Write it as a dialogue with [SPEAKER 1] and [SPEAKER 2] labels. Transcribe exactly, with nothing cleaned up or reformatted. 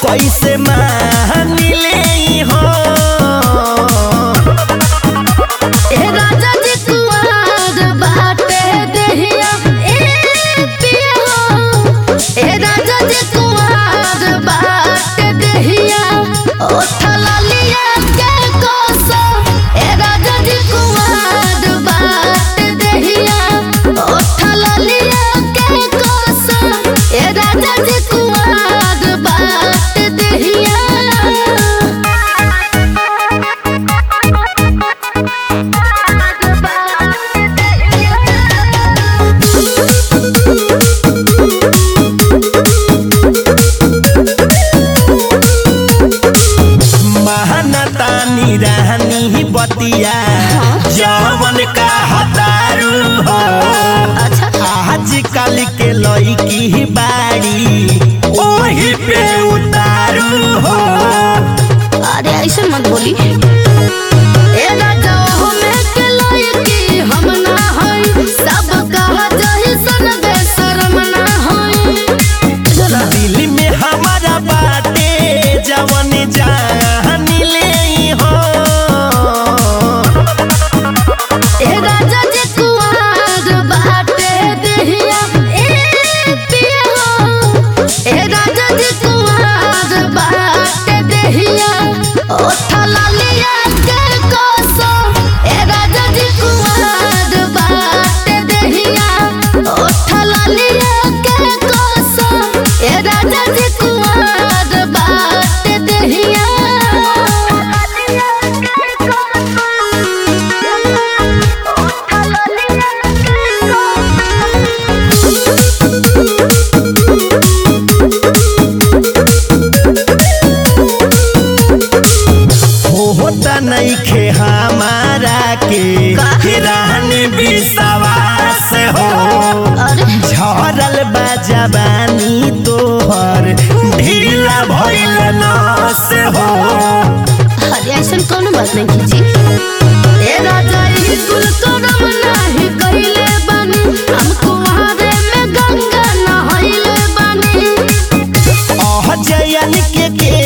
[SPEAKER 1] कैसे मान ले हो
[SPEAKER 2] ए राजा जी कुआर बाटे देहिया ए पियो ए राजा जी कुआर बाटे देहिया ओ थललिया के कोसो ए राजा जी कुआर बाटे देहिया ओ थललिया के कोसो ए राजा जी कुआर बाटे देहिया
[SPEAKER 1] महानतानी रहनी बतिया जवन का हतारू हो आजकल के लड़की बाड़ी ओही पे उतारू हो।
[SPEAKER 2] अरे ऐसे मत बोली ए राजा हो में के लड़की हम ना हई सब कहा जही सन बेशरम ना हई
[SPEAKER 1] दिल में हमारा बाटे जवन जान ले हो
[SPEAKER 2] ए राजा जी कुआर बाटे देहिया ए पियो ए राजा जी कुआर बाटे देहिया ओ थललिया के कोसो ए राजा जी कुआर बाटे देहिया ओ थललिया के कोसो ए राजा जी कुआर बाटे देहिया
[SPEAKER 1] होता नहीं खे हमारा के रहनी विश्वास हो झरल बा जवानी तोहर ढीला भइल नस हो।
[SPEAKER 2] अरे ऐसा कौन बात नहीं खींची ए राजा ई कुल करम नाही कइले बानी हम कुआरे में गंगा नहइले बानी
[SPEAKER 1] अह जयन के के